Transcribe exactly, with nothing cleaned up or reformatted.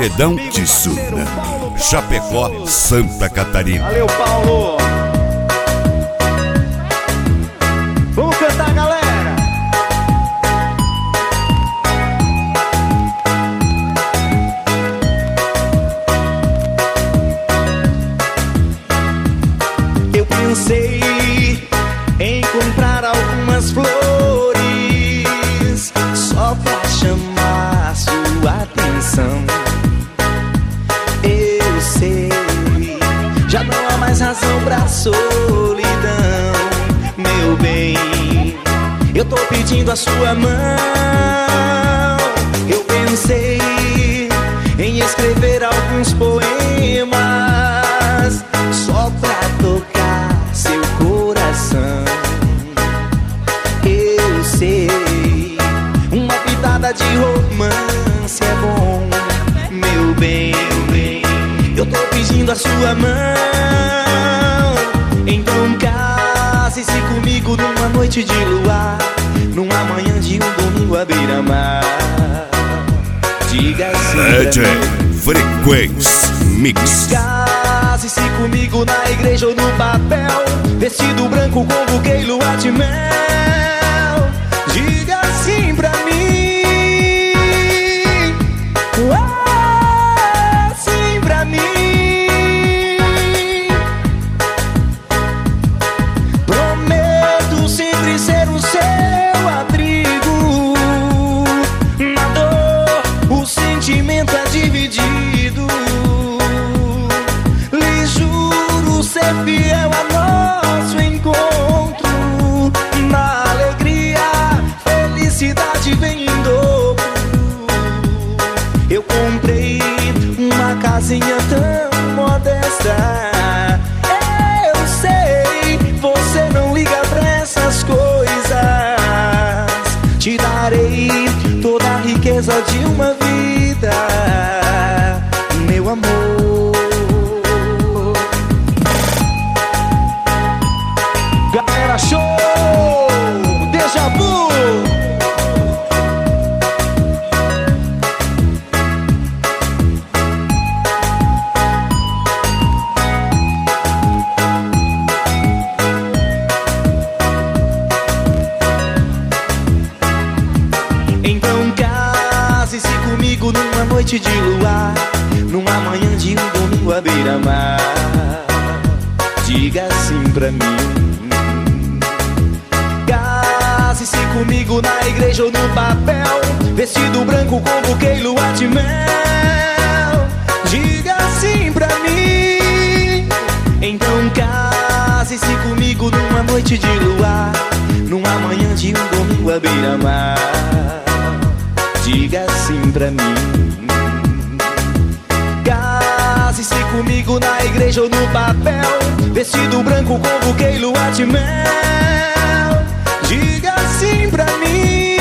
Paredão Tissuna, Chapecó, Santa Catarina. Valeu, Paulo. Vamos cantar, galera. Eu pensei em comprar algumas flores só pra chamar sua atenção. Eu sei, já não há mais razão pra solidão. Meu bem, eu tô pedindo a sua mão. Eu pensei em escrever alguns poemas só pra tocar seu coração. Eu sei, uma pitada de romance é bom. Meu bem, eu tô pedindo a sua mão. Então case-se comigo numa noite de luar, numa manhã de um domingo à beira-mar. Diga assim D J Frequência Mix. Case-se comigo na igreja ou no papel, vestido branco com buquê e lua de mel. Diga assim pra mim, assim pra mim. Prometo sempre ser o seu abrigo. Na dor, o sentimento é dividido. Lhe juro ser fiel a nosso encontro. Na alegria, felicidade vem em dobro. Eu comprei uma casinha tão modesta. Eu sei, você não liga pra essas coisas. Te darei toda a riqueza de uma vida, meu amor. Galera, show! Déjà vu! Então case-se comigo numa noite de luar, numa manhã de um domingo à beira-mar. Diga assim pra mim. Case-se comigo na igreja ou no papel, vestido branco com buquê e lua de mel. Diga assim pra mim. Então case-se comigo numa noite de luar, numa manhã de um domingo à beira-mar. Diga assim pra mim. Case-se comigo na igreja ou no papel, vestido branco com buquê e lua de mel. Diga assim pra mim.